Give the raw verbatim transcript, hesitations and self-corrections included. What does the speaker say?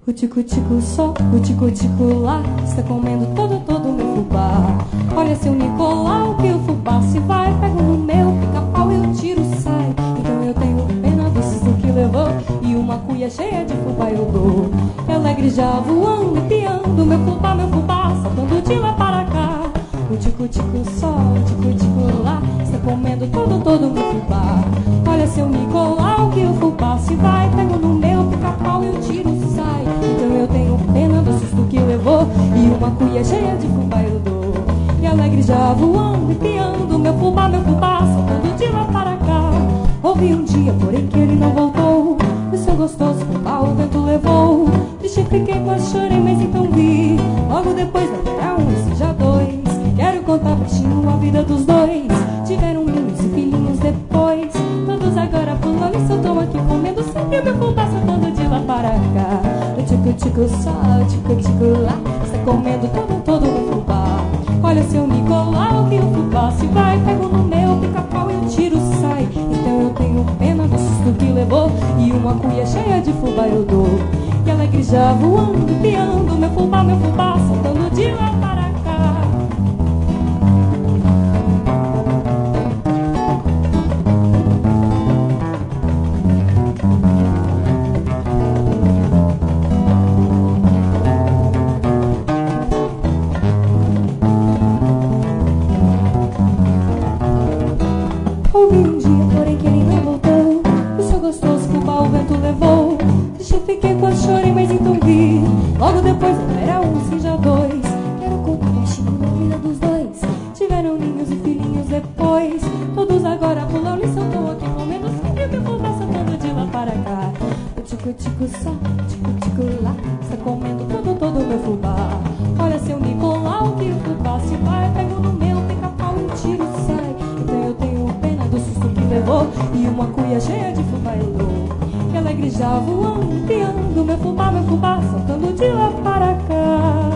O tico-tico só, o tico-tico lá, está comendo todo, todo o meu fubá. Olha seu Nicolau, que o fubá se vai, pego no meu pica-pau e o tiro sai. Então eu tenho pena do susto que levou, e uma cuia cheia de fubá eu dou. E alegre já voando e piando, meu fubá, meu fubá, saltando de lá para cá. O tico-tico só, o tico-tico lá, está comendo todo, todo o meu fubá. Olha seu Nicolau, que o fubá se vai, pego no meu pica-pau e o tiro sai. Então eu tenho pena do susto que levou, e uma cuia cheia de fubá eu dou. E alegre já voando e piando, meu fubá, meu fubá, saltando de lá para cá. Houve um dia, porém, que ele não voltou, o seu gostoso fubá o vento levou. Triste fiquei, quase chorei, mas então vi, logo depois haverá um e seja dois. Quero contar baixinho a vida dos dois, tiveram meninos e filhinhos depois. Todos agora pulando e soltam aqui comendo, sempre meu fubá saltando de lá para cá. O tico-tico só, o tico-tico lá, está comendo todo, todo o meu fubá. Olha seu Nicolau, que o fubá se vai, pego no meu pica-pau e o tiro sai. Então eu tenho pena do susto que levou, e uma cuia cheia de fubá eu dou. E alegre já voando, piando, meu fubá, meu fubá, saltando de lá para cá. Houve um dia, porém, que ele não voltou, o seu gostoso fubá o vento levou. Triste fiquei, quase chorei, mas então vi, logo depois não era um, sim já dois. Quero contar baixinho da vida dos dois, tiveram ninhos e filhinhos depois. Todos agora pulando e saltam aqui comendo, sempre meu fubá saltando de lá para cá. O tico-tico só, o tico-tico lá, está comendo todo, todo o meu fubá. Olha seu Nicolau, que o fubá se vai, pego no meu pica-pau e o tiro sai. Então eu tenho pena do susto que levou, e uma cuia cheia de fubá eu dou. E alegre já voando, piando, meu fubá, meu fubá, saltando de lá para cá.